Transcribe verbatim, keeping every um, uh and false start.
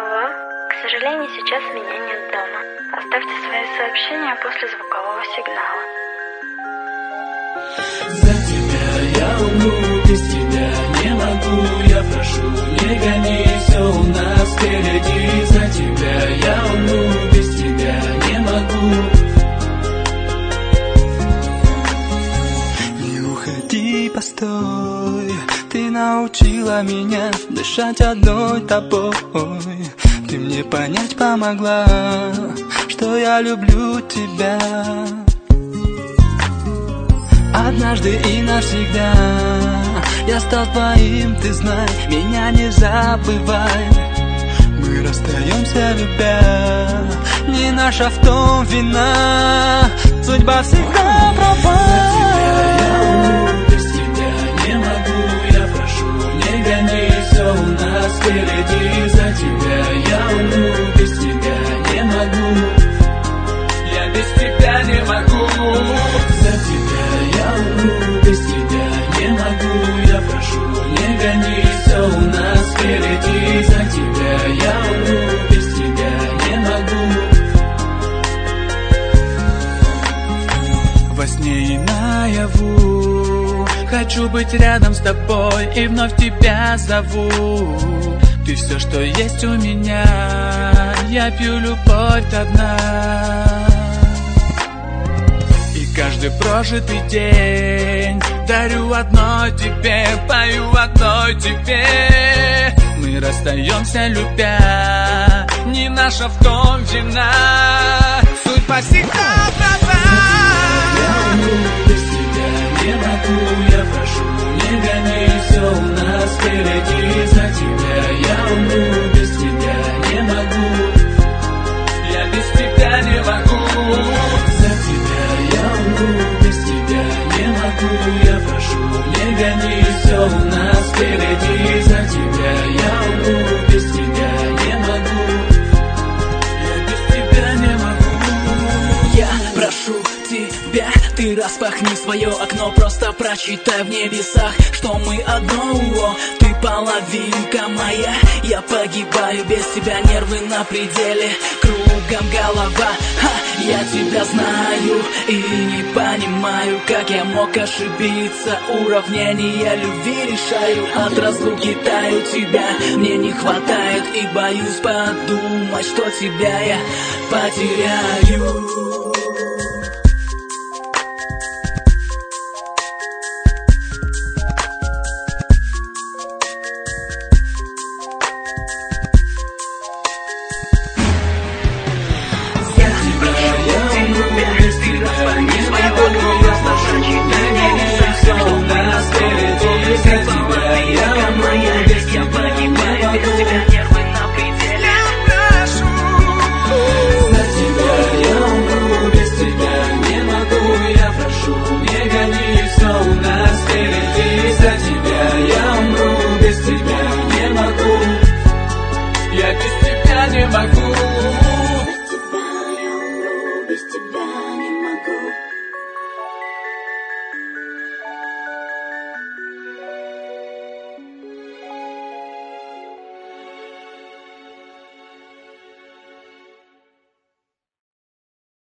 Алло, к сожалению, сейчас меня нет дома. Оставьте свои сообщения после звукового сигнала. За тебя я умру, без тебя не могу. Я прошу, не гони, все у нас впереди. За тебя я умру, без тебя не могу. Не уходи, постой. Ты научила меня дышать одной тобой. Ты мне понять помогла, что я люблю тебя. Однажды и навсегда я стал твоим, ты знай, меня не забывай. Мы расстаемся, любя, не наша в том вина. Судьба всегда права. Без тебя не могу, я прошу, не гони, все у нас впереди. За тебя я умру, без тебя не могу. Я без тебя не могу. За тебя я умру, без тебя не могу. Я прошу, не гони, все у нас впереди. За тебя я умру, без тебя не могу. Во сне и наяву хочу быть рядом с тобой и вновь тебя зову. Ты все, что есть у меня, я пью любовь до дна. И каждый прожитый день дарю одной тебе, пою одной тебе. Мы расстаемся, любя, не наша в том вина. Судьба всегда права. Я умру, без тебя не могу. Я прошу, не гони, все у нас впереди. За тебя я умру, без тебя не могу. Я без тебя не могу. За тебя я умру, без тебя не могу. Я прошу, не гони, все у нас впереди. За тебя я умру, без тебя не могу. Я без тебя не могу. Я прошу тебя, ты распахни свое окно, просто прочитай в небесах, что мы одно. Ты половинка моя, я погибаю без тебя, нервы на пределе, кругом голова. Ха, я тебя знаю и не понимаю, как я мог ошибиться. Уравнения любви решаю, от разлуки таю, тебя мне не хватает. И боюсь подумать, что тебя я потеряю.